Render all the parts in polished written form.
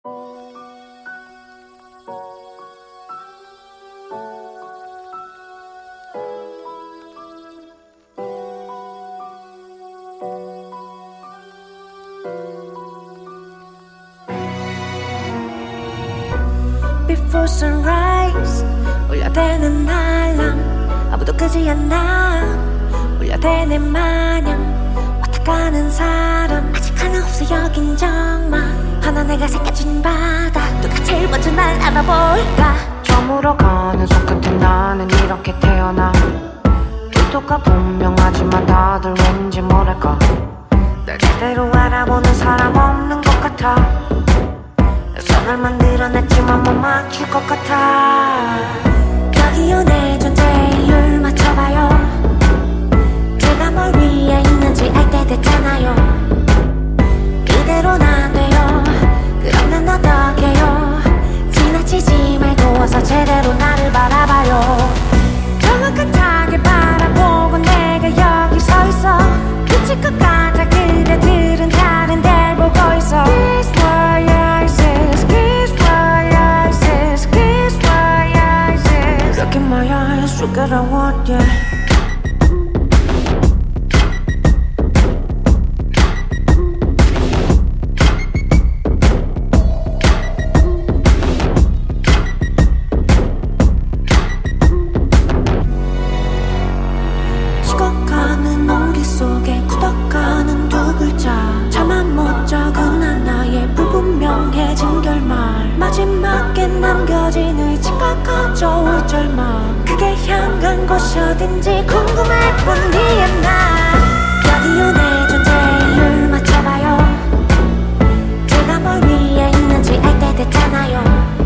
Before sunrise 울려대는 알람 아무도 끄지 않아 울려대는 마냥 왔다 가는 사람 아직 하나 없어 여긴 정말 하나 내가 새겨진 바다 누가 제일 먼저 날 알아볼까 저물어 가는 손끝에 나는 이렇게 태어나 의도가 분명하지만 다들 왠지 뭐랄까 날 제대로 알아보는 사람 없는 것 같아 선을 만들어냈지만 못 맞출 것 같아 여기요 내 존재율 맞춰봐요 제가 뭘 위해 있는지 알 때 됐잖아요 이대로는 안 돼요 그럼 난 어떡해요 지나치지 말고 와서 제대로 나를 바라봐요 정확한 타겟 바라보고 내가 여기 서 있어 끝일 것 같아 그대들은 다른 데를 보고 있어 Kiss my eyes, kiss my eyes, kiss my eyes Look in my eyes, look at I want you 식어가는 온기 속에 굳어가는 두 글자 차마 못 적은 하나의 불분명해진 결말 마지막에 남겨진 의지가 가져올 절망 그게 향한 곳이 어딘지 궁금할 뿐이야 나 여기요 내 존재율 맞춰봐요 제가 뭘 위해 있는지 알 때 됐잖아요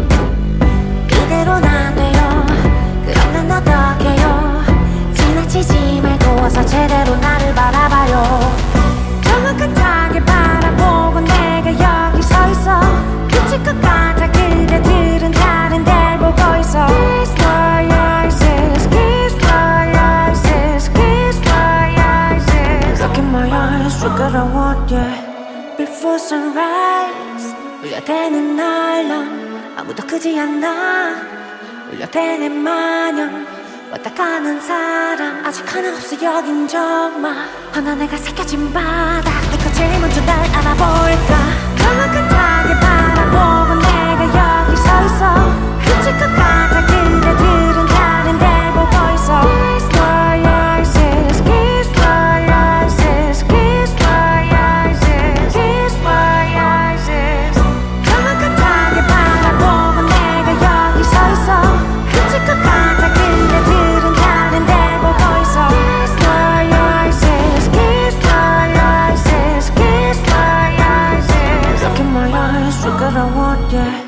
이대로는 안 돼요 그럼 난 어떡해요 지나치지 말고 와서 제대로 나를 바라봐요 정확한 타겟 바라보고 내가 여기 서 있어 끝일 것 같아 그대들은 다른 데를 보고 있어 Kiss my eyes, kiss my eyes, kiss my eyes Look in my eyes, look at I want you Before sunrise 울려대는 알람 아무도 끄지 않아 울려대는 마냥 왔다 가는 사람 아직 하나 없어 여긴 정말 하나 내가 새겨진 바다 누가 제일 먼저 날 알아볼까 정확한 타겟 바라보고 내가 여기 서 있어 끝일 것 같아 그대들은 다른 데를 보고 있어 Kiss my eyes, kiss my eyes, kiss my eyes, kiss my eyes 정확한 타겟 바라보고 내가 여기 서 있어 끝일 것 같아 그대들은 다른 데를 보고 있어 Kiss my eyes, kiss my eyes, kiss my eyes Look in my eyes, look at I want you